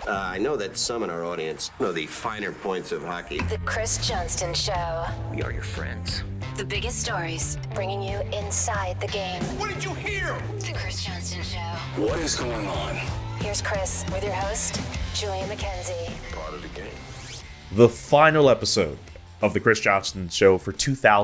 I know that some in our audience know the finer points of hockey. The Chris Johnston Show. We are your friends. The biggest stories, bringing you inside the game. What did you hear? The Chris Johnston Show. What is going on? Here's Chris with your host, Julian McKenzie. Part of the game. The final episode of the Chris Johnston Show for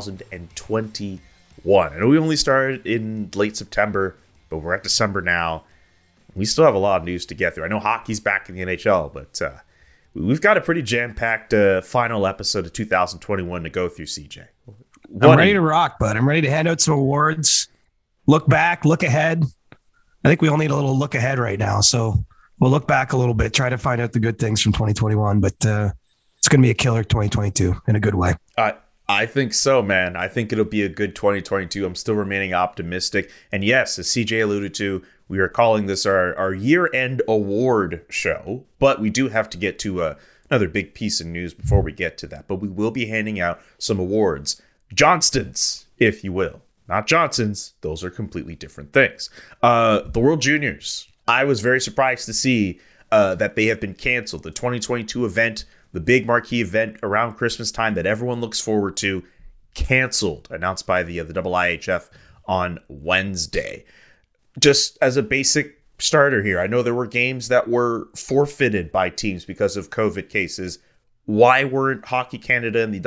2021. And we only started in late September, but we're at December now. We still have a lot of news to get through. I know hockey's back in the NHL, but we've got a pretty jam-packed final episode of 2021 to go through, CJ. I'm ready to rock, bud. I'm ready to hand out some awards. Look back, look ahead. I think we all need a little look ahead right now. So we'll look back a little bit, try to find out the good things from 2021. But it's going to be a killer 2022 in a good way. I think so, man. I think it'll be a good 2022. I'm still remaining optimistic. And yes, as CJ alluded to, we are calling this our year-end award show. But we do have to get to another big piece of news before we get to that. But we will be handing out some awards. Johnstons, if you will. Not Johnsons. Those are completely different things. The World Juniors. I was very surprised to see that they have been canceled. The 2022 event, the big marquee event around Christmas time that everyone looks forward to, canceled. Announced by the IIHF on Wednesday. Just as a basic starter here, I know there were games that were forfeited by teams because of COVID cases. Why weren't Hockey Canada and the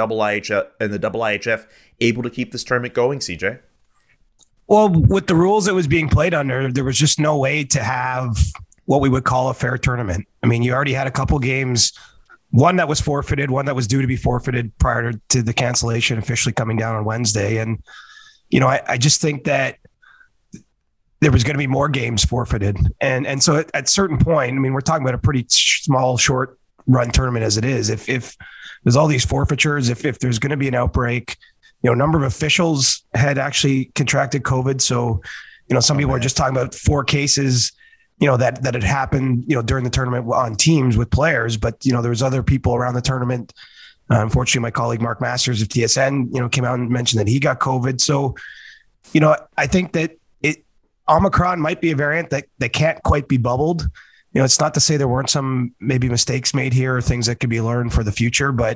IIHF able to keep this tournament going, CJ? Well, with the rules it was being played under, there was just no way to have what we would call a fair tournament. I mean, you already had a couple games, one that was forfeited, one that was due to be forfeited prior to the cancellation officially coming down on Wednesday. And, you know, I just think that there was going to be more games forfeited. And so at a certain point, I mean, we're talking about a pretty small, short run tournament as it is. If there's all these forfeitures, if there's going to be an outbreak, you know, a number of officials had actually contracted COVID. So, you know, some people are just talking about 4 cases, you know, that had happened, you know, during the tournament on teams with players. But, you know, there was other people around the tournament. Unfortunately, my colleague Mark Masters of TSN, you know, came out and mentioned that he got COVID. So, you know, I think that Omicron might be a variant that can't quite be bubbled. You know, it's not to say there weren't some maybe mistakes made here or things that could be learned for the future, but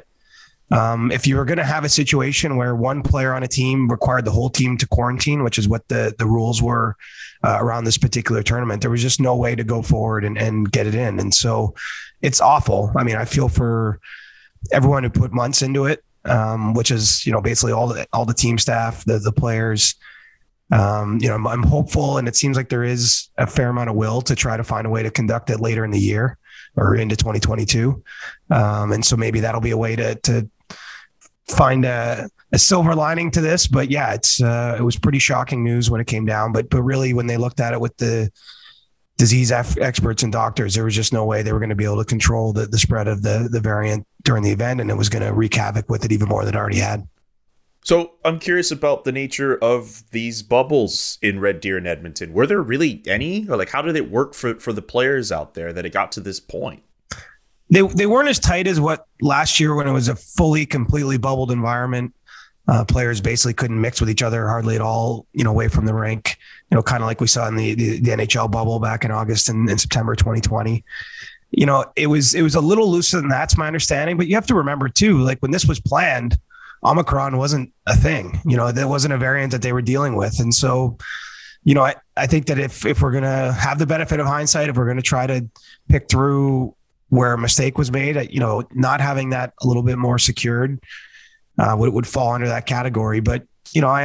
if you were going to have a situation where one player on a team required the whole team to quarantine, which is what the rules were around this particular tournament, there was just no way to go forward and get it in. And so it's awful. I mean, I feel for everyone who put months into it, which is, you know, basically all the team staff, the players. You know, I'm hopeful, and it seems like there is a fair amount of will to try to find a way to conduct it later in the year or into 2022. And so maybe that'll be a way to find a silver lining to this. But yeah, it was pretty shocking news when it came down. But really, when they looked at it with the disease experts and doctors, there was just no way they were going to be able to control the spread of the variant during the event, and it was going to wreak havoc with it even more than it already had. So I'm curious about the nature of these bubbles in Red Deer and Edmonton. Were there really any? Or like, how did it work for the players out there that it got to this point? They weren't as tight as what last year when it was a completely bubbled environment. Players basically couldn't mix with each other hardly at all, you know, away from the rink, you know, kind of like we saw in the NHL bubble back in August and September 2020. You know, it was a little looser than that's my understanding. But you have to remember, too, like when this was planned, Omicron wasn't a thing, you know, there wasn't a variant that they were dealing with. And so, you know, I think that if we're going to have the benefit of hindsight, if we're going to try to pick through where a mistake was made, you know, not having that a little bit more secured would fall under that category. But, you know,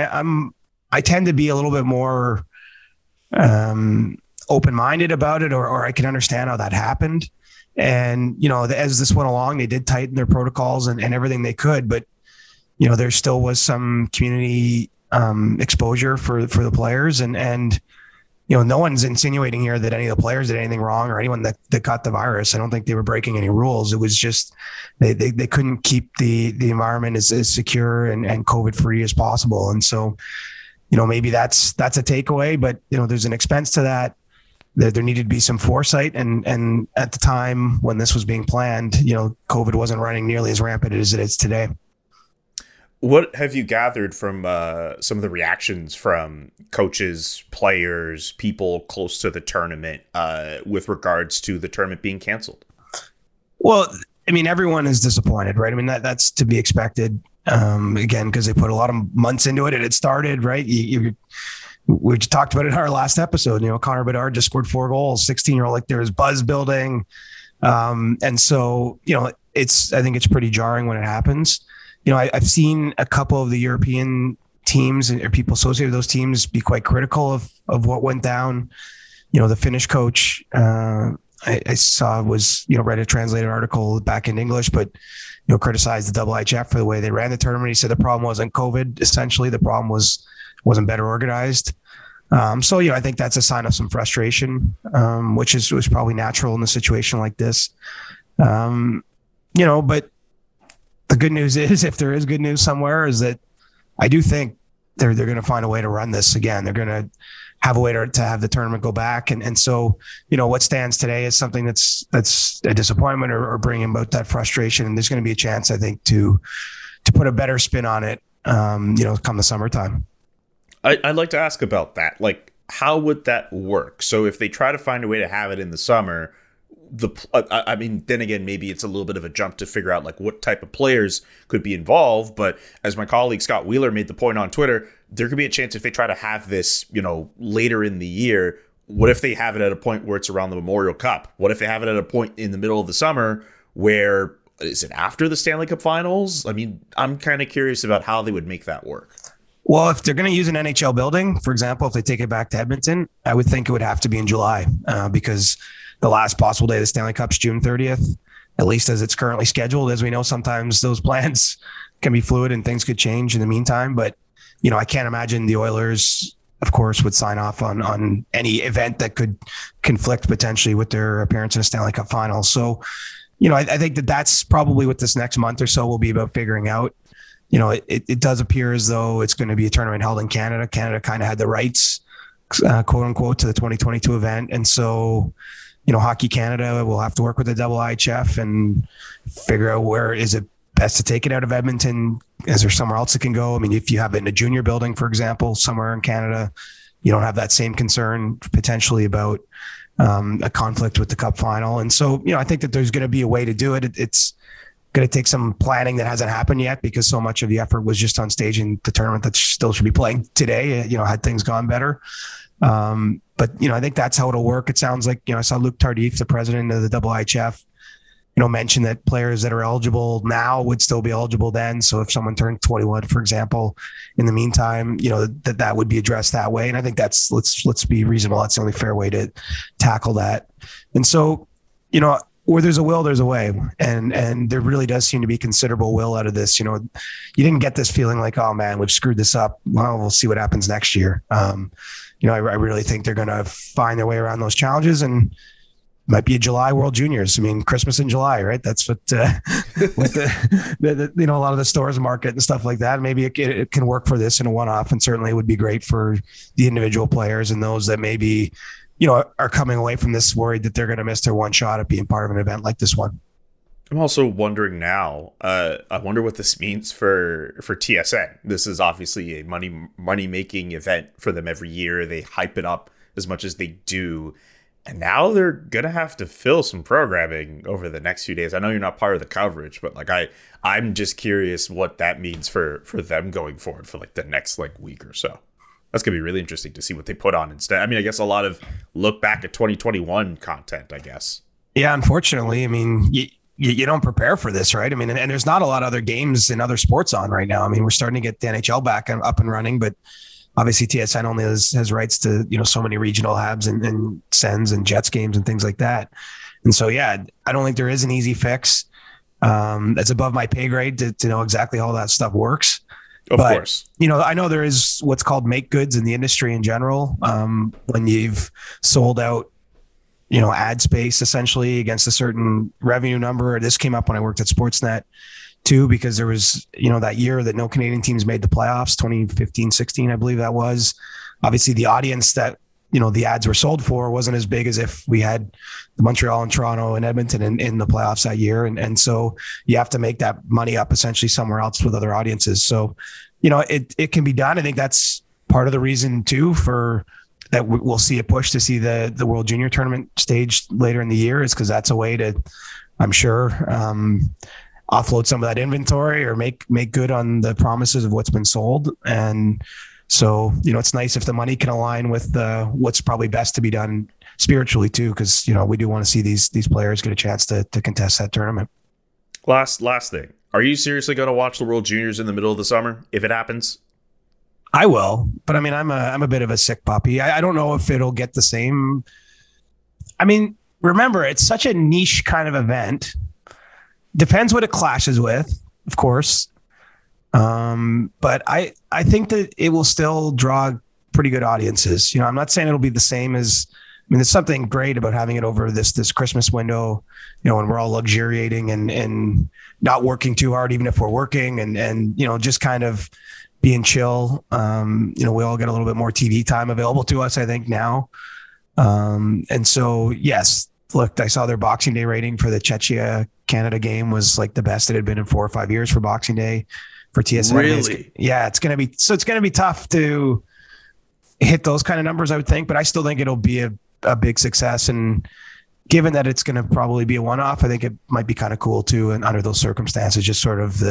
I tend to be a little bit more open-minded about it, or I can understand how that happened. And, you know, as this went along, they did tighten their protocols and everything they could, but you know, there still was some community exposure for the players. And, you know, no one's insinuating here that any of the players did anything wrong or anyone that got the virus. I don't think they were breaking any rules. It was just they couldn't keep the environment as secure and COVID-free as possible. And so, you know, maybe that's a takeaway. But, you know, there's an expense to that. There needed to be some foresight. And at the time when this was being planned, you know, COVID wasn't running nearly as rampant as it is today. What have you gathered from some of the reactions from coaches, players, people close to the tournament with regards to the tournament being canceled? Well, I mean, everyone is disappointed, right? I mean, that's to be expected. Again, because they put a lot of months into it and it started, right? We just talked about it in our last episode. Connor Bedard just scored 4 goals, 16-year-old, like there's buzz building. And so, I think it's pretty jarring when it happens. I've seen a couple of the European teams or people associated with those teams be quite critical of what went down. The Finnish coach, I saw was, read a translated article back in English, but, criticized the IHF for the way they ran the tournament. He said the problem wasn't COVID. Essentially, the problem wasn't better organized. So, I think that's a sign of some frustration, which was probably natural in a situation like this. But the good news is, if there is good news somewhere, is that I do think they're going to find a way to run this again. They're going to have a way to have the tournament go back. And so, what stands today is something that's a disappointment or bringing about that frustration. And there's going to be a chance, I think, to put a better spin on it, come the summertime. I'd like to ask about that. Like, how would that work? So if they try to find a way to have it in the summer, then again, maybe it's a little bit of a jump to figure out like what type of players could be involved. But as my colleague Scott Wheeler made the point on Twitter, there could be a chance if they try to have this, later in the year. What if they have it at a point where it's around the Memorial Cup? What if they have it at a point in the middle of the summer where is it after the Stanley Cup Finals? I mean, I'm kind of curious about how they would make that work. Well, if they're going to use an NHL building, for example, if they take it back to Edmonton, I would think it would have to be in July because the last possible day of the Stanley Cup's June 30th, at least as it's currently scheduled. As we know, sometimes those plans can be fluid and things could change in the meantime. But, I can't imagine the Oilers, of course, would sign off on any event that could conflict potentially with their appearance in a Stanley Cup Finals. So, I think that's probably what this next month or so will be about figuring out. It does appear as though it's going to be a tournament held in Canada. Canada kind of had the rights, quote unquote, to the 2022 event. And so, Hockey Canada will have to work with the IHF and figure out where is it best to take it out of Edmonton. Is there somewhere else it can go? I mean, if you have it in a junior building, for example, somewhere in Canada, you don't have that same concern potentially about a conflict with the Cup final. And so, I think that there's going to be a way to do it. It's going to take some planning that hasn't happened yet because so much of the effort was just on staging the tournament that still should be playing today, had things gone better. But, I think that's how it'll work. It sounds like, I saw Luc Tardif, the president of the IHF, mention that players that are eligible now would still be eligible then. So if someone turned 21, for example, in the meantime, that would be addressed that way. And I think let's be reasonable. That's the only fair way to tackle that. And so, where there's a will, there's a way. And there really does seem to be considerable will out of this. You didn't get this feeling like, oh man, we've screwed this up. Well, we'll see what happens next year. I really think they're going to find their way around those challenges, and might be a July World Juniors. I mean, Christmas in July, right? That's what with the a lot of the stores market and stuff like that. Maybe it can work for this in a one-off, and certainly would be great for the individual players and those that maybe, are coming away from this worried that they're going to miss their one shot at being part of an event like this one. I'm also wondering now, I wonder what this means for TSN. This is obviously a money-making event for them every year. They hype it up as much as they do. And now they're going to have to fill some programming over the next few days. I know you're not part of the coverage, but I'm just curious what that means for them going forward for the next week or so. That's going to be really interesting to see what they put on instead. I mean, I guess a lot of look back at 2021 content, I guess. Yeah, unfortunately. I mean, you don't prepare for this, right? I mean, and there's not a lot of other games and other sports on right now. I mean, we're starting to get the NHL back and up and running, but obviously TSN only has rights to, so many regional Habs and Sens and Jets games and things like that. And so, yeah, I don't think there is an easy fix. That's above my pay grade to know exactly how that stuff works. Of course. I know there is what's called make goods in the industry in general. When you've sold out, ad space essentially against a certain revenue number. This came up when I worked at Sportsnet too, because there was, that year that no Canadian teams made the playoffs, 2015-16, I believe that was. Obviously the audience that, the ads were sold for wasn't as big as if we had the Montreal and Toronto and Edmonton in the playoffs that year. And so you have to make that money up essentially somewhere else with other audiences. So, it can be done. I think that's part of the reason too for that we'll see a push to see the World Junior Tournament staged later in the year is because that's a way to, I'm sure, offload some of that inventory or make good on the promises of what's been sold. And so, it's nice if the money can align with what's probably best to be done spiritually too, because, we do want to see these players get a chance to contest that tournament. Last thing. Are you seriously going to watch the World Juniors in the middle of the summer if it happens? I will, but I mean, I'm a bit of a sick puppy. I don't know if it'll get the same. I mean, remember, it's such a niche kind of event. Depends what it clashes with, of course. But I think that it will still draw pretty good audiences. I'm not saying it'll be the same as. I mean, there's something great about having it over this Christmas window, when we're all luxuriating and not working too hard, even if we're working, and just kind of being chill. We all get a little bit more TV time available to us, I think, now. And so, yes, look, I saw their Boxing Day rating for the Czechia Canada game was like the best it had been in 4 or 5 years for Boxing Day for TSN. Really? It's going to be tough to hit those kind of numbers, I would think, but I still think it'll be a big success. And given that it's going to probably be a one-off, I think it might be kind of cool too. And under those circumstances, just sort of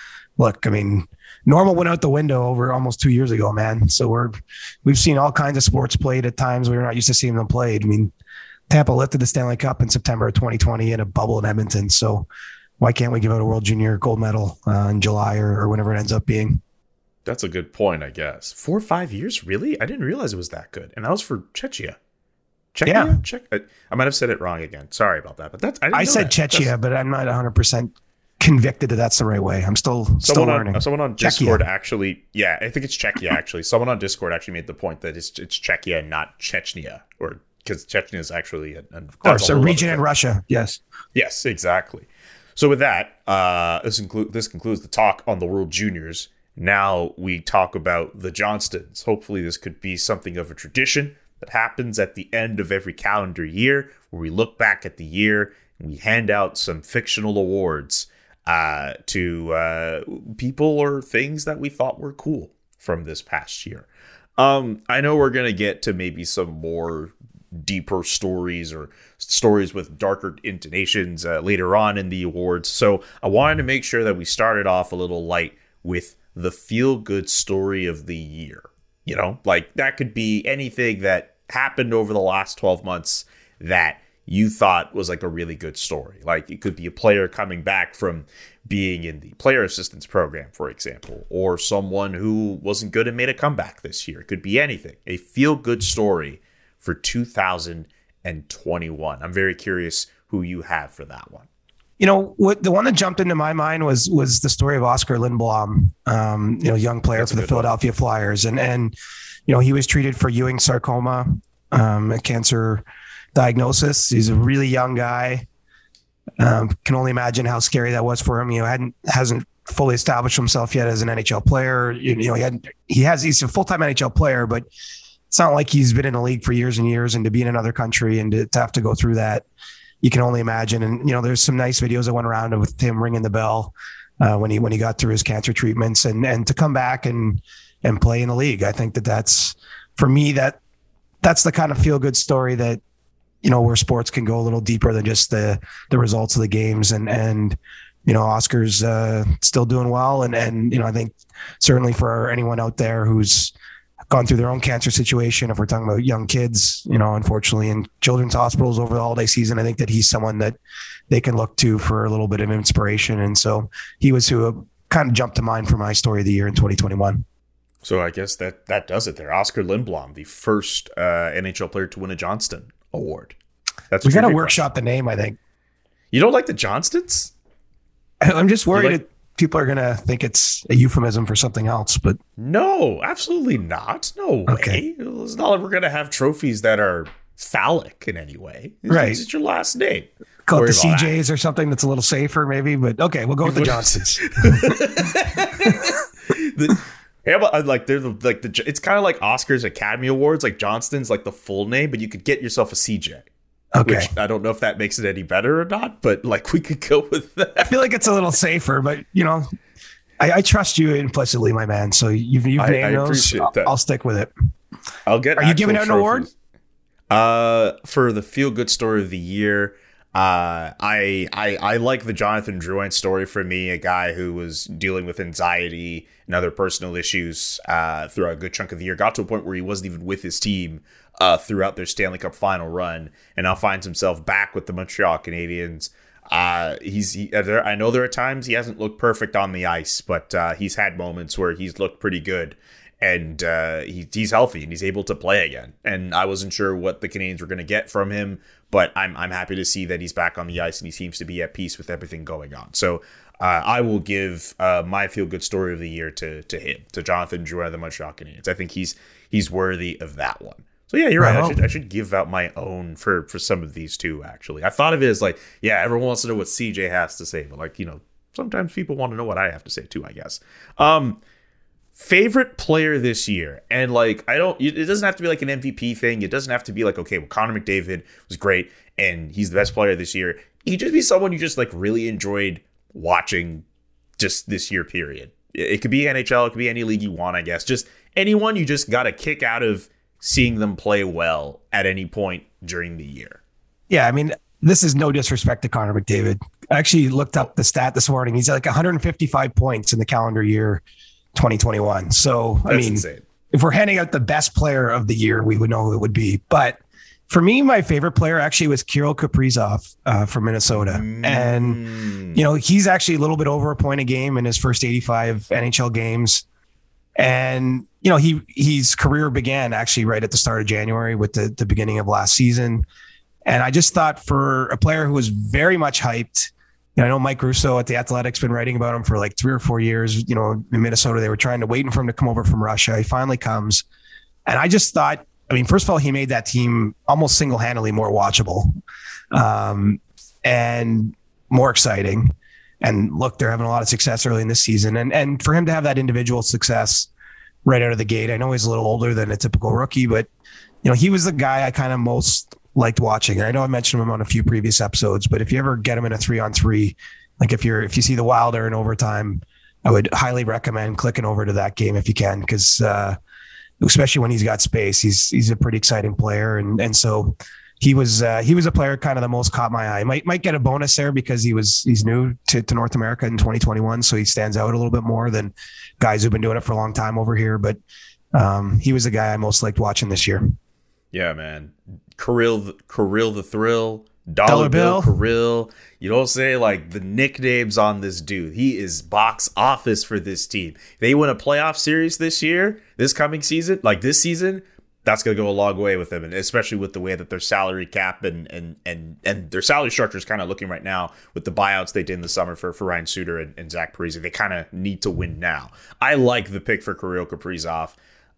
normal went out the window over almost 2 years ago, man. So we've seen all kinds of sports played at times we were not used to seeing them played. I mean, Tampa lifted the Stanley Cup in September of 2020 in a bubble in Edmonton. So why can't we give out a World Junior gold medal in July or whenever it ends up being? That's a good point, I guess. 4 or 5 years, really? I didn't realize it was that good, and that was for Czechia. Yeah. I might have said it wrong again. Sorry about that, but I said Czechia, but I'm not 100% convicted that that's the right way. I'm still learning. Someone on Discord actually, I think it's Czechia actually. Someone on Discord actually made the point that it's Czechia, not Chechnya, or because Chechnya is actually of course a region in Russia. Yes, exactly. So with that, this concludes the talk on the World Juniors. Now we talk about the Johnstons. Hopefully, this could be something of a tradition that happens at the end of every calendar year, where we look back at the year and we hand out some fictional awards to people or things that we thought were cool from this past year. I know we're going to get to maybe some more deeper stories or stories with darker intonations later on in the awards. So I wanted to make sure that we started off a little light with the feel-good story of the year. That could be anything that happened over the last 12 months that you thought was like a really good story. Like it could be a player coming back from being in the player assistance program, for example, or someone who wasn't good and made a comeback this year. It could be anything. A feel-good story for 2021. I'm very curious who you have for that one. What the one that jumped into my mind was the story of Oscar Lindblom, young player for the Philadelphia Flyers. And he was treated for Ewing sarcoma, a cancer diagnosis. He's a really young guy. Can only imagine how scary that was for him. Hasn't fully established himself yet as an NHL player. He's a full-time NHL player, but it's not like he's been in the league for years and years, and to be in another country and to have to go through that, you can only imagine. And, there's some nice videos that went around with him ringing the bell when he got through his cancer treatments and to come back and play in the league. I think that's, for me, that's the kind of feel good story that, where sports can go a little deeper than just the results of the games. And Oscar's still doing well. And I think certainly for anyone out there who's gone through their own cancer situation, if we're talking about young kids, unfortunately in children's hospitals over the holiday season, I think that he's someone that they can look to for a little bit of inspiration. And so he was who kind of jumped to mind for my story of the year in 2021. So I guess that does it there. Oscar Lindblom, the first NHL player to win a Johnston Award. We got to workshop the name, I think. You don't like the Johnstons? I'm just worried that people are going to think it's a euphemism for something else, but no, absolutely not. No way. Okay. It's not like we're going to have trophies that are phallic in any way. Right. It's your last name. Call it the CJs or something that's a little safer, maybe. But okay, we'll go with the Johnstons. It's kind of like Oscars Academy Awards, like Johnston's like the full name, but you could get yourself a CJ. Okay. Which I don't know if that makes it any better or not, but we could go with that. I feel like it's a little safer, but I trust you implicitly, my man. So you've named those. Appreciate that. I'll stick with it. I'll get. Are you giving out an award? For the feel good story of the year, I like the Jonathan Drouin story. For me, a guy who was dealing with anxiety and other personal issues throughout a good chunk of the year, got to a point where he wasn't even with his team throughout their Stanley Cup final run, and now finds himself back with the Montreal Canadiens. I know there are times he hasn't looked perfect on the ice, but he's had moments where he's looked pretty good. And he's healthy and he's able to play again. And I wasn't sure what the Canadiens were going to get from him, but I'm happy to see that he's back on the ice and he seems to be at peace with everything going on. So I will give my feel-good story of the year to him, to Jonathan Drouin of the Montreal Canadiens. I think he's worthy of that one. So yeah, you're right. I should give out my own for some of these too, actually. I thought of it as like, yeah, everyone wants to know what CJ has to say, but like, sometimes people want to know what I have to say too, I guess. Favorite player this year, and like it doesn't have to be like an MVP thing. It doesn't have to be like, okay, well, Connor McDavid was great and he's the best player this year. He could just be someone you just like really enjoyed watching just this year period. It could be NHL, it could be any league you want, I guess. Just anyone you just got a kick out of seeing them play well at any point during the year. Yeah, I mean, this is no disrespect to Connor McDavid. I actually looked up the stat this morning. He's at like 155 points in the calendar year 2021. So, I mean, insane. If we're handing out the best player of the year, we would know who it would be. But for me, my favorite player actually was Kirill Kaprizov from Minnesota. And, he's actually a little bit over a point a game in his first 85 NHL games. And, his career began actually right at the start of January with the beginning of last season. And I just thought for a player who was very much hyped, I know Mike Russo at The Athletic's been writing about him for like 3 or 4 years. In Minnesota, they were waiting for him to come over from Russia. He finally comes. And I just thought, first of all, he made that team almost single-handedly more watchable and more exciting. And look, they're having a lot of success early in this season. And for him to have that individual success right out of the gate, I know he's a little older than a typical rookie, but, he was the guy I kind of most liked watching. And I know I mentioned him on a few previous episodes, but if you ever get him in a 3-on-3, like if you see the Wilder in overtime, I would highly recommend clicking over to that game if you can, because especially when he's got space, he's a pretty exciting player. And so he was a player kind of the most caught my eye. Might get a bonus there because he's new to North America in 2021. So he stands out a little bit more than guys who've been doing it for a long time over here. But he was the guy I most liked watching this year. Yeah, man. Kirill the Thrill, Dollar Bill Kirill. You don't say like the nicknames on this dude. He is box office for this team. If they win a playoff series this coming season, like this season, that's going to go a long way with them. And especially with the way that their salary cap and their salary structure is kind of looking right now with the buyouts they did in the summer for Ryan Suter and Zach Parise. They kind of need to win now. I like the pick for Kirill Kaprizov.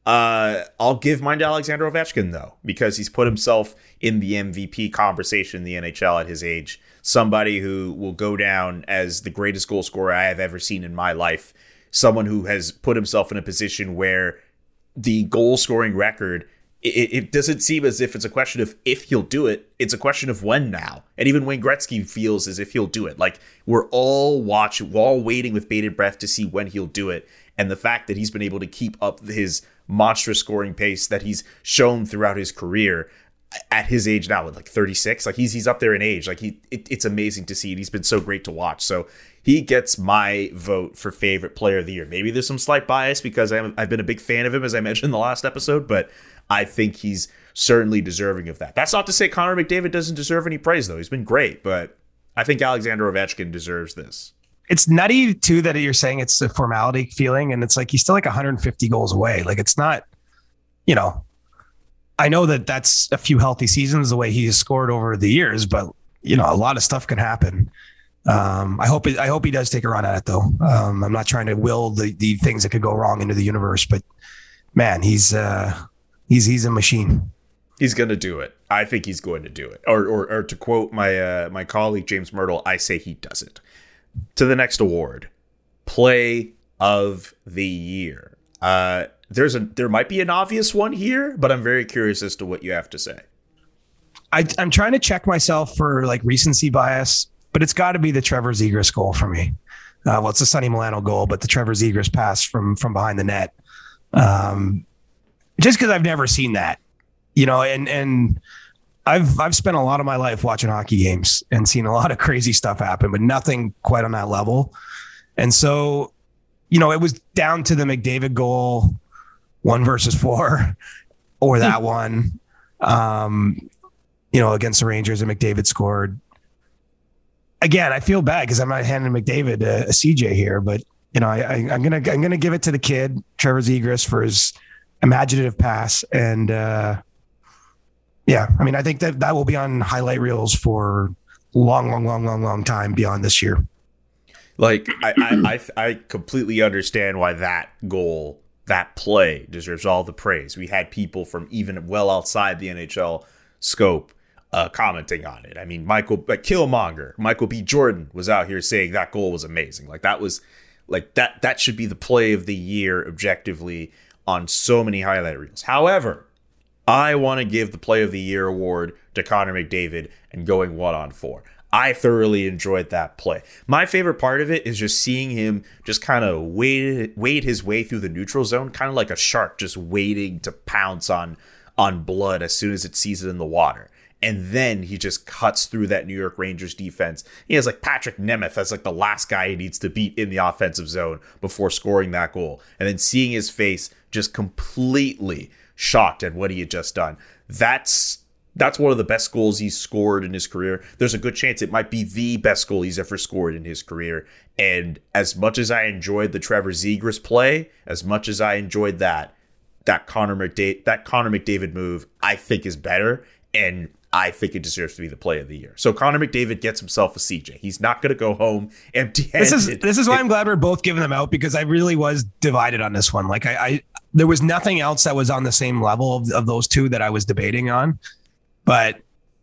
I'll give mine to Alexander Ovechkin, though, because he's put himself in the MVP conversation in the NHL at his age. Somebody who will go down as the greatest goal scorer I have ever seen in my life. Someone who has put himself in a position where the goal scoring record, it doesn't seem as if it's a question of if he'll do it. It's a question of when now. And even Wayne Gretzky feels as if he'll do it. Like we're all waiting with bated breath to see when he'll do it. And the fact that he's been able to keep up his monstrous scoring pace that he's shown throughout his career at his age now, with like 36, like he's up there in age. Like it's amazing to see, and he's been so great to watch. So he gets my vote for favorite player of the year. Maybe there's some slight bias because I've been a big fan of him, as I mentioned in the last episode, but I think he's certainly deserving of that. That's not to say Connor McDavid doesn't deserve any praise, though. He's been great, but I think Alexander Ovechkin deserves this. It's nutty too that you're saying it's a formality feeling, and it's like he's still like 150 goals away. Like it's not, I know that that's a few healthy seasons the way he has scored over the years, but a lot of stuff can happen. I hope he does take a run at it though. I'm not trying to will the things that could go wrong into the universe, but man, he's a machine. He's going to do it. I think he's going to do it. Or to quote my colleague James Myrtle, I say he doesn't. To the next award, Play of the Year. There might be an obvious one here, but I'm very curious as to what you have to say. I'm trying to check myself for like recency bias, but it's got to be the Trevor Zegras goal for me. Well, it's a Sonny Milano goal, but the Trevor Zegras pass from behind the net. just because I've never seen that, and I've spent a lot of my life watching hockey games and seen a lot of crazy stuff happen, but nothing quite on that level. And so, it was down to the McDavid goal, 1-4, or that one, against the Rangers, and McDavid scored. Again, I feel bad because I'm not handing McDavid a CJ here, but I'm gonna give it to the kid, Trevor Zegras, for his imaginative pass. And I think that will be on highlight reels for long time beyond this year. Like I completely understand why that goal, that play, deserves all the praise. We had people from even well outside the NHL scope commenting on it. I mean, Killmonger, Michael B. Jordan was out here saying that goal was amazing. Like that was like that should be the play of the year objectively on so many highlight reels. However, I want to give the play of the year award to Connor McDavid and going 1-on-4. I thoroughly enjoyed that play. My favorite part of it is just seeing him just kind of wade his way through the neutral zone, kind of like a shark just waiting to pounce on blood as soon as it sees it in the water. And then he just cuts through that New York Rangers defense. He has like Patrick Nemeth as like the last guy he needs to beat in the offensive zone before scoring that goal. And then seeing his face just completely shocked at what he had just done. That's one of the best goals he's scored in his career. There's a good chance it might be the best goal he's ever scored in his career. And as much as I enjoyed the Trevor Zegras play, as much as I enjoyed that Connor McDavid move, I think is better. And I think it deserves to be the play of the year. So Connor McDavid gets himself a CJ. He's not going to go home empty-handed. This is why I'm glad we're both giving them out, because I really was divided on this one. Like there was nothing else that was on the same level of those two that I was debating on. But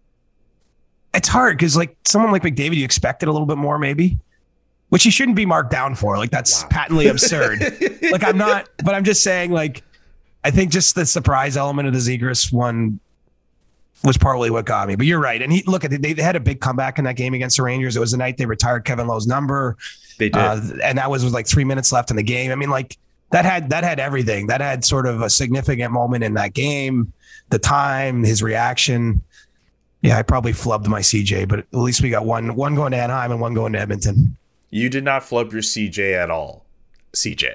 it's hard because like someone like McDavid, you expected a little bit more maybe, which he shouldn't be marked down for. Like that's patently absurd. Like I'm not, but I'm just saying, like, I think just the surprise element of the Zegras one was partly what got me. But you're right. And they had a big comeback in that game against the Rangers. It was the night they retired Kevin Lowe's number. They did. And that was like 3 minutes left in the game. I mean, like that had everything. That had sort of a significant moment in that game, the time, his reaction. Yeah, I probably flubbed my CJ, but at least we got one going to Anaheim and one going to Edmonton. You did not flub your CJ at all, CJ.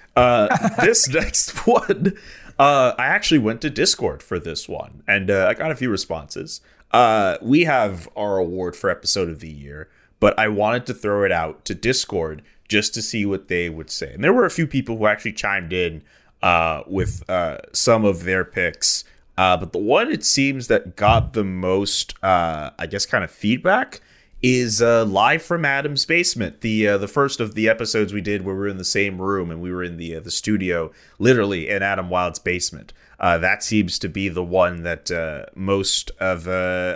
This next one, I actually went to Discord for this one, and I got a few responses. We have our award for episode of the year, but I wanted to throw it out to Discord just to see what they would say. And there were a few people who actually chimed in with some of their picks. But the one it seems that got the most, I guess, kind of feedback is Live from Adam's Basement, the first of the episodes we did where we were in the same room and we were in the studio, literally in Adam Wild's basement. That seems to be the one that most of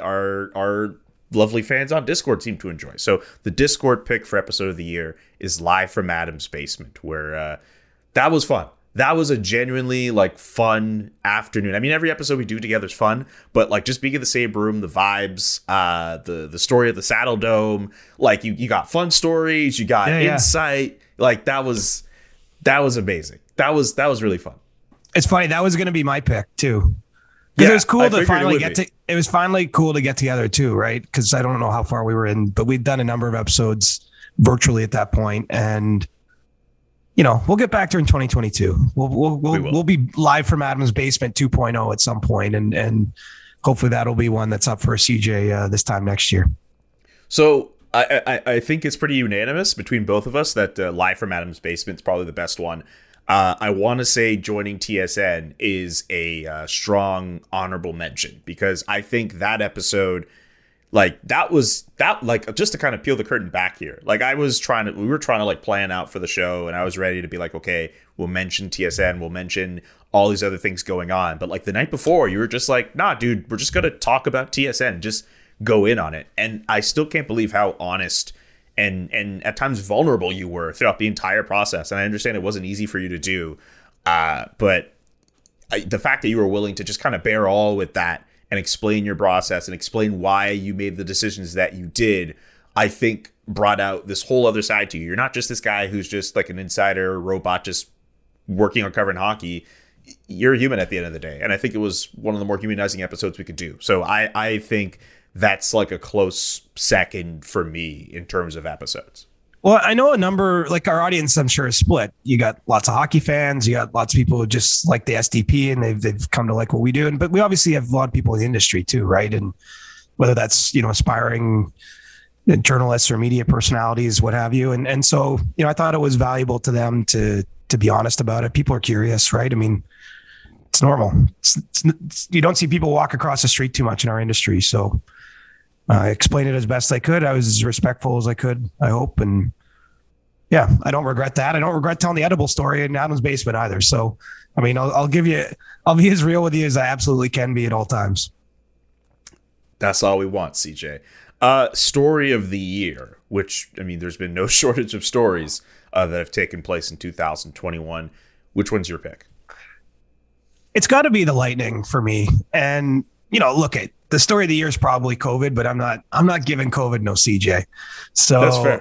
our lovely fans on Discord seem to enjoy. So the Discord pick for episode of the year is Live from Adam's Basement, where that was fun. That was a genuinely like fun afternoon. I mean, every episode we do together is fun, but like just being in the same room, the vibes, the story of the Saddle Dome, like you got fun stories, you got insight. Like that was amazing. That was really fun. It's funny. That was going to be my pick too. Yeah, it was cool to finally it was finally cool to get together too, right? Because I don't know how far we were in, but we'd done a number of episodes virtually at that point, and we'll get back there in 2022. We'll be Live from Adam's Basement 2.0 at some point, and hopefully that'll be one that's up for a CJ this time next year. So I think it's pretty unanimous between both of us that Live from Adam's Basement is probably the best one. I want to say joining TSN is a strong honorable mention, because I think that episode, like just to kind of peel the curtain back here, like we were trying to like plan out for the show, and I was ready to be like, okay, we'll mention TSN, we'll mention all these other things going on. But like the night before, you were just like, nah, dude, we're just going to talk about TSN, just go in on it. And I still can't believe how honest and at times vulnerable you were throughout the entire process. And I understand it wasn't easy for you to do. But the fact that you were willing to just kind of bear all with that and explain your process and explain why you made the decisions that you did, I think brought out this whole other side to you. You're not just this guy who's just like an insider robot just working on covering hockey. you're a human at the end of the day. And I think it was one of the more humanizing episodes we could do. So I think that's like a close second for me in terms of episodes. Well, I know a number, like our audience, I'm sure is split. You got lots of hockey fans, you got lots of people who just like the SDP and they've come to like what we do. But we obviously have a lot of people in the industry too, right? And whether that's, aspiring journalists or media personalities, what have you. And so, I thought it was valuable to them to be honest about it. People are curious, right? I mean, it's normal. You don't see people walk across the street too much in our industry. So I explained it as best I could. I was as respectful as I could, I hope. And yeah, I don't regret that. I don't regret telling the edible story in Adam's basement either. So, I mean, I'll be as real with you as I absolutely can be at all times. That's all we want, CJ. Story of the year, which, I mean, there's been no shortage of stories that have taken place in 2021. Which one's your pick? It's got to be the Lightning for me. And, look, the story of the year is probably COVID, but I'm not giving COVID no CJ. So that's fair.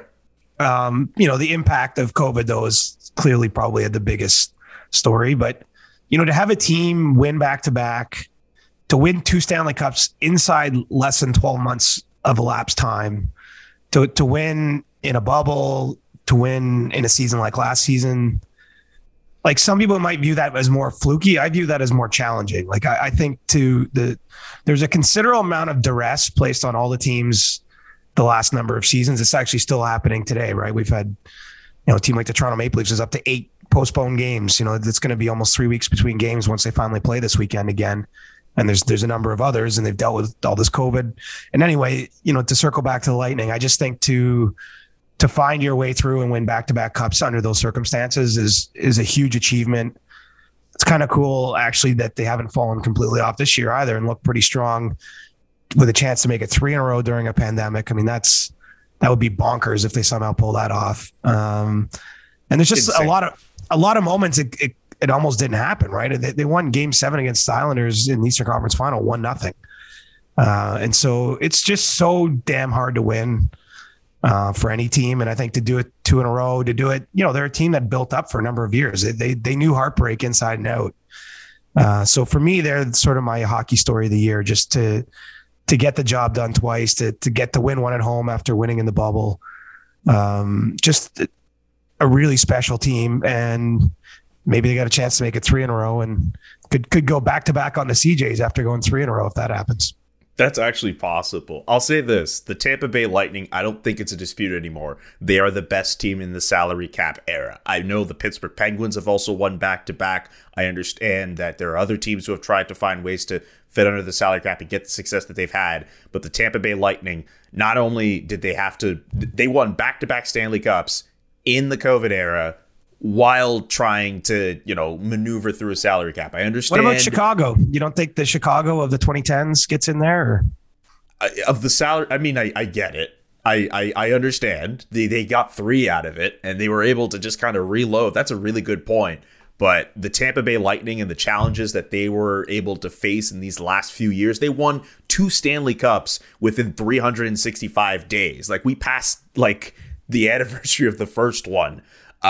The impact of COVID, though, is clearly probably the biggest story. But, to have a team win back-to-back, to win 2 Stanley Cups inside less than 12 months of elapsed time, to win in a bubble, to win in a season like last season. Like some people might view that as more fluky. I view that as more challenging. Like I think there's a considerable amount of duress placed on all the teams the last number of seasons. It's actually still happening today, right? We've had, a team like the Toronto Maple Leafs is up to 8 postponed games. It's going to be almost 3 weeks between games once they finally play this weekend again. And there's a number of others, and they've dealt with all this COVID. And anyway, to circle back to the Lightning, I just think to find your way through and win back-to-back cups under those circumstances is a huge achievement. It's kind of cool, actually, that they haven't fallen completely off this year either and look pretty strong with a chance to make it 3 in a row during a pandemic. I mean, that would be bonkers if they somehow pull that off. And there's just a lot of moments it almost didn't happen, right? They won Game 7 against the Islanders in the Eastern Conference Final, 1-0. And so it's just so damn hard to win for any team. And I think to do it 2 in a row, to do it, they're a team that built up for a number of years. They knew heartbreak inside and out. So for me, they're sort of my hockey story of the year, just to get the job done twice, to get the win one at home after winning in the bubble. Just a really special team. And maybe they got a chance to make it 3 in a row and could go back-to-back on the CJs after going 3 in a row if that happens. That's actually possible. I'll say this. The Tampa Bay Lightning, I don't think it's a dispute anymore. They are the best team in the salary cap era. I know the Pittsburgh Penguins have also won back-to-back. I understand that there are other teams who have tried to find ways to fit under the salary cap and get the success that they've had. But the Tampa Bay Lightning, not only did they won back-to-back Stanley Cups in the COVID era, while trying to, maneuver through a salary cap. I understand. What about Chicago? You don't think the Chicago of the 2010s gets in there? Or? Of the salary, I mean, I get it. I understand. They got 3 out of it, and they were able to just kind of reload. That's a really good point. But the Tampa Bay Lightning and the challenges that they were able to face in these last few years, they won 2 Stanley Cups within 365 days. Like, we passed, the anniversary of the first one.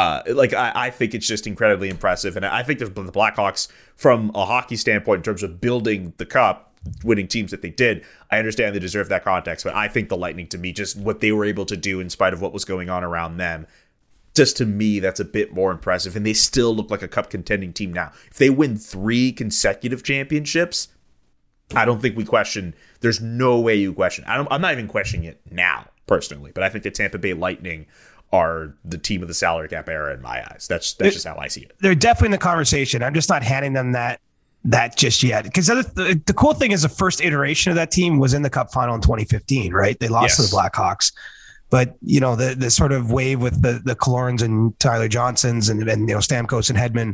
I think it's just incredibly impressive. And I think the Blackhawks, from a hockey standpoint, in terms of building the cup, winning teams that they did, I understand they deserve that context. But I think the Lightning, to me, just what they were able to do in spite of what was going on around them, just to me, that's a bit more impressive. And they still look like a cup contending team now. If they win 3 consecutive championships, I don't think we question. There's no way you question. I'm not even questioning it now, personally. But I think the Tampa Bay Lightning are the team of the salary cap era in my eyes. That's just how I see it. They're definitely in the conversation. I'm just not handing them that just yet. Because the cool thing is the first iteration of that team was in the Cup final in 2015, right? They lost to the Blackhawks. But, the sort of wave with the Killorns and Tyler Johnsons and Stamkos and Hedman,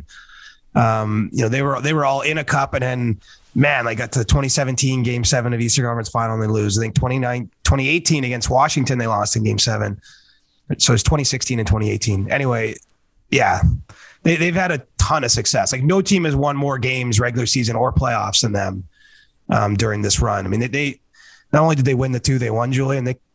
they were all in a cup, and then, man, they got to 2017 Game 7 of Eastern Conference Final and they lose. I think 2018 against Washington, they lost in Game 7. So it's 2016 and 2018. Anyway, yeah, they've had a ton of success. Like, no team has won more games, regular season or playoffs, than them during this run. I mean, they not only did they win the 2 they won, Julian,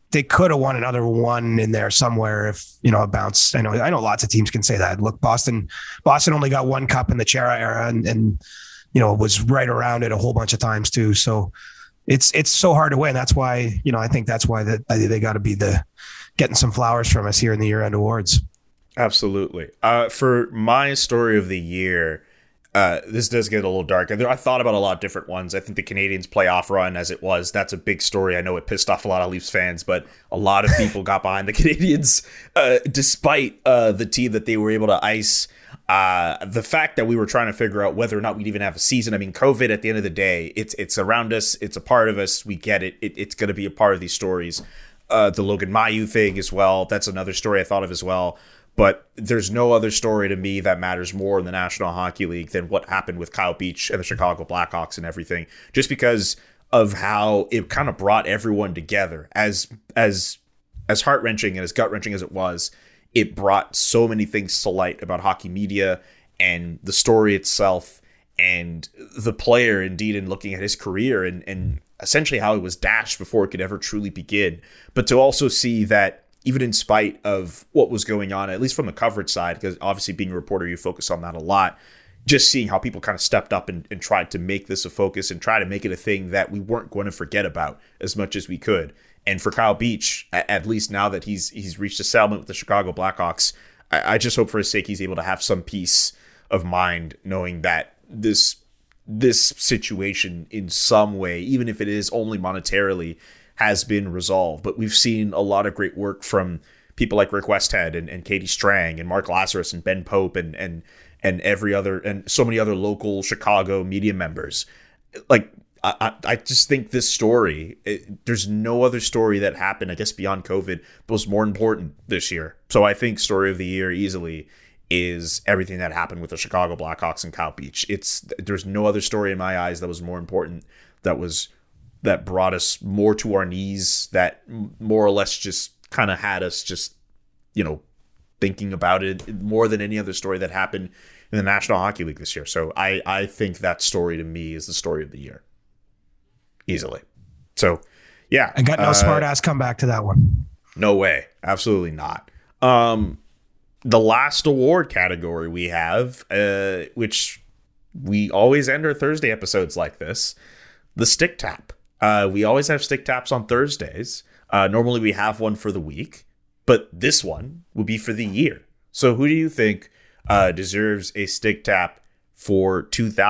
they could have won another one in there somewhere if, a bounce. I know lots of teams can say that. Look, Boston only got one cup in the Chara era and was right around it a whole bunch of times too. So it's so hard to win. That's why, I think that's why they got to be getting some flowers from us here in the year-end awards. Absolutely. For my story of the year, this does get a little dark. I thought about a lot of different ones. I think the Canadiens playoff run as it was, that's a big story. I know it pissed off a lot of Leafs fans, but a lot of people got behind the Canadiens despite the team that they were able to ice. The fact that we were trying to figure out whether or not we'd even have a season. I mean, COVID, at the end of the day, it's around us. It's a part of us. We get it. It's going to be a part of these stories. The Logan Mailloux thing as well. That's another story I thought of as well. But there's no other story to me that matters more in the National Hockey League than what happened with Kyle Beach and the Chicago Blackhawks and everything, just because of how it kind of brought everyone together. As heart-wrenching and as gut-wrenching as it was, it brought so many things to light about hockey media and the story itself and the player, indeed, in looking at his career and essentially how it was dashed before it could ever truly begin. But to also see that even in spite of what was going on, at least from the coverage side, because obviously being a reporter, you focus on that a lot, just seeing how people kind of stepped up and tried to make this a focus and try to make it a thing that we weren't going to forget about as much as we could. And for Kyle Beach, at least now that he's reached a settlement with the Chicago Blackhawks, I just hope for his sake he's able to have some peace of mind knowing that this situation in some way, even if it is only monetarily, has been resolved. But we've seen a lot of great work from people like Rick Westhead and Katie Strang and Mark Lazarus and Ben Pope and every other and so many other local Chicago media members. Like, I just think this story, there's no other story that happened, I guess, beyond COVID that was more important this year. So I think story of the year easily is everything that happened with the Chicago Blackhawks and Kyle Beach. There's no other story in my eyes that was more important, that brought us more to our knees, that more or less just kind of had us just, thinking about it more than any other story that happened in the National Hockey League this year. So I think that story to me is the story of the year. Easily. So, yeah. I got no smart ass comeback to that one. No way. Absolutely not. The last award category we have, which we always end our Thursday episodes like this, the Stick Tap. We always have Stick Taps on Thursdays. Normally we have one for the week, but this one will be for the year. So who do you think deserves a Stick Tap for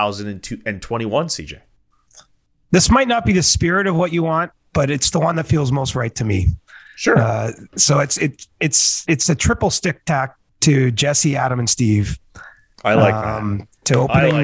2021, CJ? This might not be the spirit of what you want, but it's the one that feels most right to me. Sure. So it's a triple stick tap to Jesse, Adam, and Steve. I like that. To opening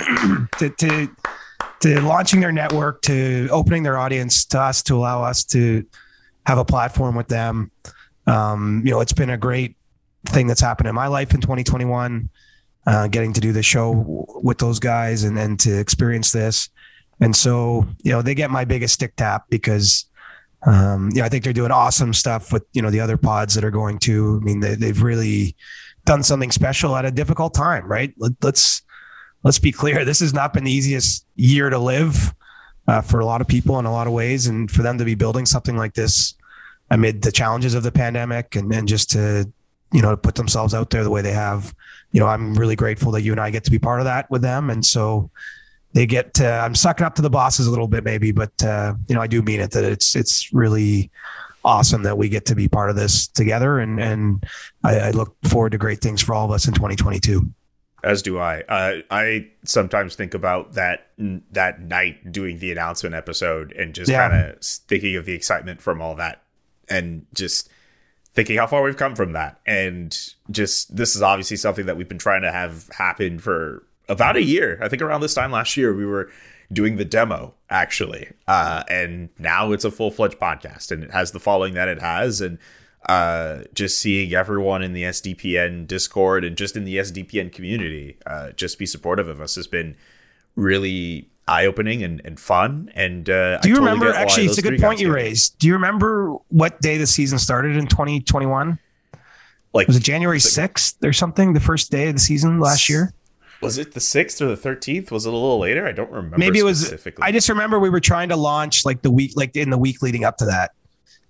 to launching their network, to opening their audience to us, to allow us to have a platform with them. It's been a great thing that's happened in my life in 2021, getting to do the show with those guys and to experience this. And so, they get my biggest stick tap because, I think they're doing awesome stuff with, the other pods that are going to. I mean, they've really done something special at a difficult time, right? Let's be clear. This has not been the easiest year to live for a lot of people in a lot of ways. And for them to be building something like this amid the challenges of the pandemic and just to, to put themselves out there the way they have, I'm really grateful that you and I get to be part of that with them. And so they get I'm sucking up to the bosses a little bit maybe, but I do mean it, that it's really awesome that we get to be part of this together. And I look forward to great things for all of us in 2022. As do I. I sometimes think about that night doing the announcement episode and just kind of thinking of the excitement from all that and just thinking how far we've come from that. And just, this is obviously something that we've been trying to have happen for about a year. I think around this time last year, we were doing the demo, actually. And now it's a full-fledged podcast, and it has the following that it has. And just seeing everyone in the SDPN Discord and just in the SDPN community just be supportive of us has been really eye-opening and fun. And do you remember, actually, it's a good point you raised. Do you remember what day the season started in 2021? Like, was it January 6th or something, the first day of the season last year? Was it the 6th or the 13th? Was it a little later? I don't remember. Maybe it was. I just remember we were trying to launch like in the week leading up to that.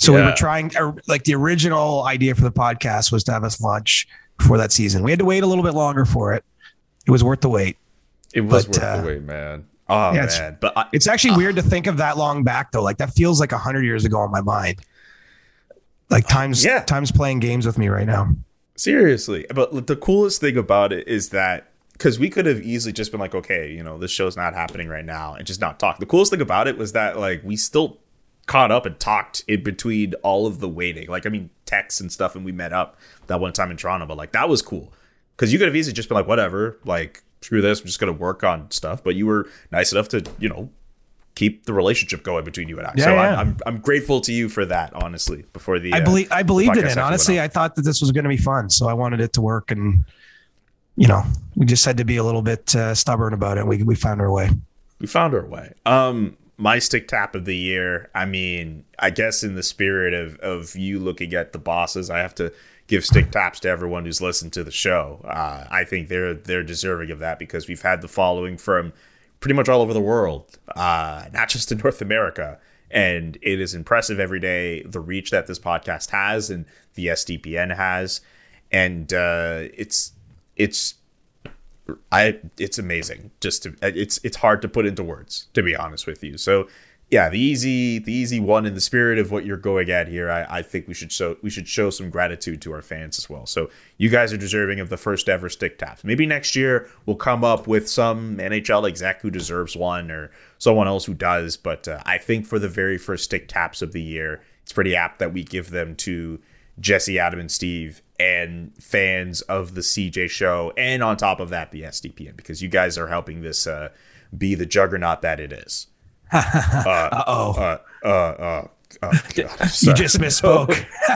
So we Yeah. were trying, like the original idea for the podcast was to have us launch before that season. We had to wait a little bit longer for it. It was worth the wait. It was But, worth the wait, man. Oh, yeah, man. But It's actually weird to think of that long back though. Like that feels like 100 years ago in my mind. Like time's playing games with me right now. seriously. But the coolest thing about it is that, because we could have easily just been like, okay, you know, this show's not happening right now and just not talk. The coolest thing about it was that, like, we still caught up and talked in between all of the waiting. Like, I mean, texts and stuff, and we met up that one time in Toronto, but like, that was cool. Because you could have easily just been like, whatever, like, screw this, I'm just going to work on stuff. But you were nice enough to, you know, keep the relationship going between you and I. Yeah, so yeah. I'm grateful to you for that, honestly, before the I believed the in podcast it. actually Honestly, went I thought that this was going to be fun. So I wanted it to work. And, you know, we just had to be a little bit stubborn about it. We found our way. We found our way. My stick tap of the year, I mean, I guess in the spirit of you looking at the bosses, I have to give stick taps to everyone who's listened to the show. I think they're deserving of that, because we've had the following from pretty much all over the world, not just in North America. And it is impressive every day, the reach that this podcast has and the SDPN has. And it's amazing. It's hard to put into words, to be honest with you. So yeah, the easy one, in the spirit of what you're going at here, I think we should show some gratitude to our fans as well. So you guys are deserving of the first ever stick taps. Maybe next year we'll come up with some NHL exec who deserves one, or someone else who does. But I think for the very first stick taps of the year, it's pretty apt that we give them to Jesse, Adam, and Steve, and fans of the CJ show, and on top of that, the SDPN, because you guys are helping this be the juggernaut that it is. You just misspoke.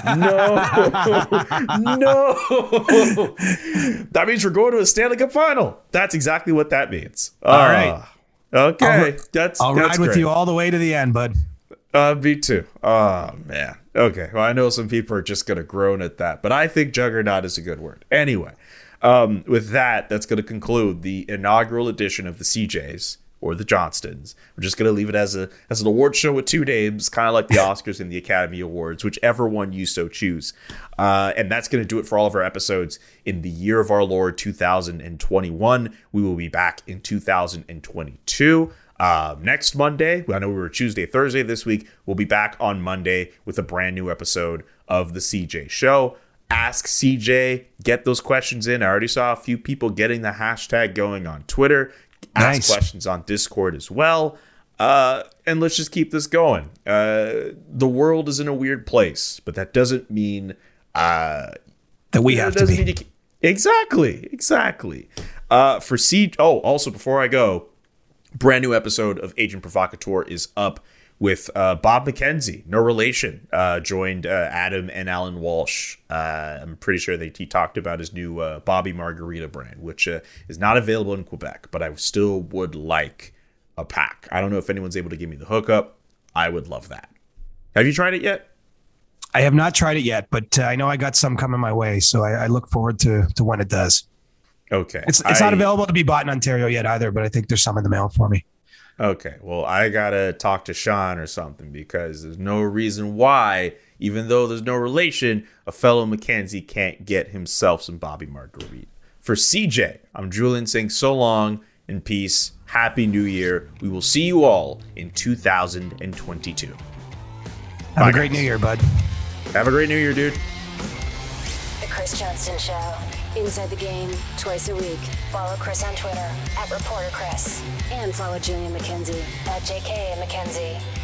No. That means we're going to a Stanley Cup final. That's exactly what that means. All right. Okay. I'll ride with you all the way to the end, bud. Me too. Oh, man. Okay. Well, I know some people are just going to groan at that, but I think juggernaut is a good word. Anyway, with that, that's going to conclude the inaugural edition of the CJs, or the Johnstons. We're just going to leave it as an award show with two names, kind of like the Oscars and the Academy Awards, whichever one you so choose. And that's going to do it for all of our episodes in the year of our Lord 2021. We will be back in 2022. Next Monday, I know we were Tuesday, Thursday this week. We'll be back on Monday with a brand new episode of the CJ Show. Ask CJ, get those questions in. I already saw a few people getting the hashtag going on Twitter. Ask questions on Discord as well. And let's just keep this going. The world is in a weird place, but that doesn't mean that we have to be. Exactly. Also, before I go, brand new episode of Agent Provocateur is up with Bob McKenzie, no relation, joined Adam and Alan Walsh. I'm pretty sure he talked about his new Bobby Margarita brand, which is not available in Quebec, but I still would like a pack. I don't know if anyone's able to give me the hookup. I would love that. Have you tried it yet? I have not tried it yet, but I know I got some coming my way, so I look forward to when it does. Okay. It's not available to be bought in Ontario yet either, but I think there's some in the mail for me. Okay, well, I gotta talk to Sean or something, because there's no reason why, even though there's no relation, a fellow McKenzie can't get himself some Bobby Marguerite. For CJ, I'm Julian saying so long and peace. Happy New Year. We will see you all in 2022. Have a great New Year, bud. Have a great New Year, dude. The Chris Johnston Show. Inside the Game, twice a week. Follow Chris on Twitter @ReporterChris. And follow Julian McKenzie @JK McKenzie.